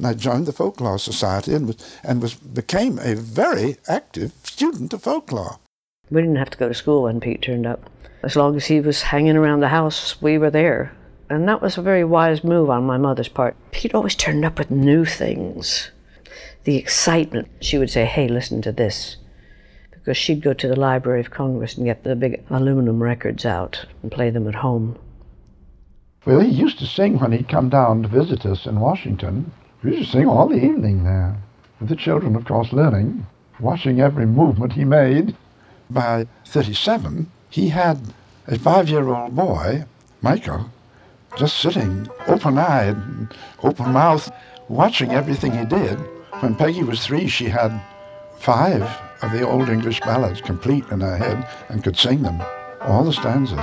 And I joined the Folklore Society and became a very active student of folklore. We didn't have to go to school when Pete turned up. As long as he was hanging around the house, we were there. And that was a very wise move on my mother's part. Pete always turned up with new things. The excitement. She would say, hey, listen to this. Because she'd go to the Library of Congress and get the big aluminum records out and play them at home. Well, he used to sing when he'd come down to visit us in Washington. He used to sing all the evening there, with the children, of course, learning, watching every movement he made. By 37, he had a 5-year-old boy, Michael, just sitting open-eyed, open-mouthed, watching everything he did. When Peggy was 3, she had 5 of the old English ballads complete in her head and could sing them, all the stanzas.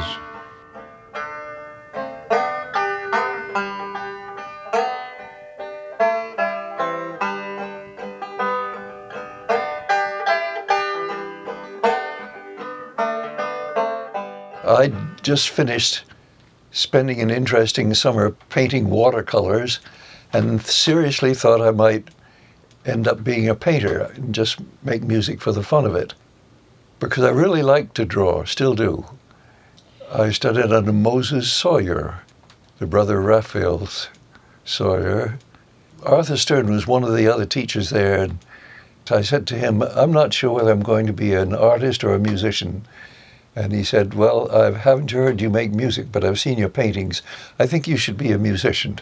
I just finished spending an interesting summer painting watercolors and seriously thought I might end up being a painter and just make music for the fun of it. Because I really like to draw, still do. I studied under Moses Sawyer, the brother of Raphael Sawyer. Arthur Stern was one of the other teachers there, and I said to him, I'm not sure whether I'm going to be an artist or a musician. And he said, well, I haven't heard you make music, but I've seen your paintings. I think you should be a musician.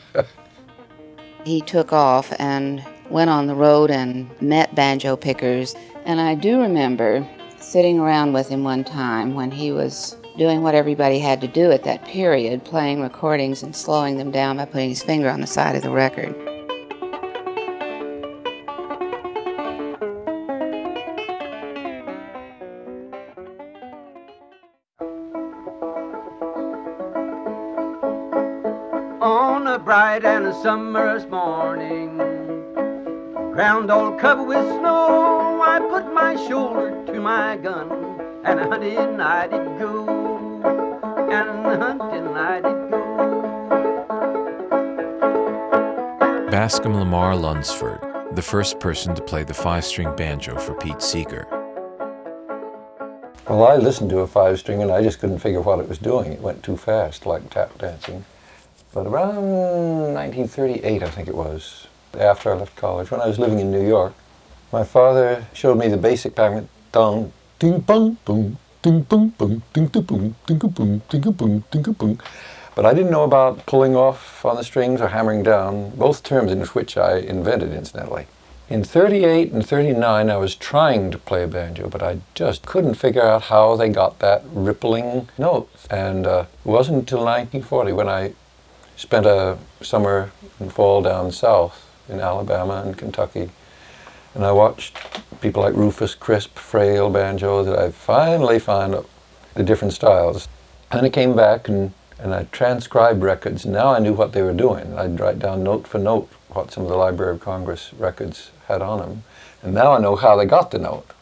He took off and went on the road and met banjo pickers. And I do remember sitting around with him one time when he was doing what everybody had to do at that period, playing recordings and slowing them down by putting his finger on the side of the record. On a bright and a summer's morning, ground all covered with snow, I put my shoulder to my gun, and hunting I did go, and hunting I did go. Bascom Lamar Lunsford, the first person to play the 5-string banjo for Pete Seeger. Well, I listened to a 5-string and I just couldn't figure what it was doing. It went too fast, like tap dancing. But around 1938, I think it was, after I left college, when I was living in New York, my father showed me the basic pattern, dong, ding bong boom, ding bong boom, ding da boom, ding a boom, ding a boom, ding a boom. But I didn't know about pulling off on the strings or hammering down, both terms in which I invented, incidentally. In 38 and 39, I was trying to play a banjo, but I just couldn't figure out how they got that rippling note. And it wasn't until 1940 when I spent a summer and fall down south in Alabama and Kentucky. And I watched people like Rufus Crisp, frail banjo, that I finally found the different styles. And I came back and I transcribed records. And now I knew what they were doing. I'd write down note for note what some of the Library of Congress records had on them. And now I know how they got the note.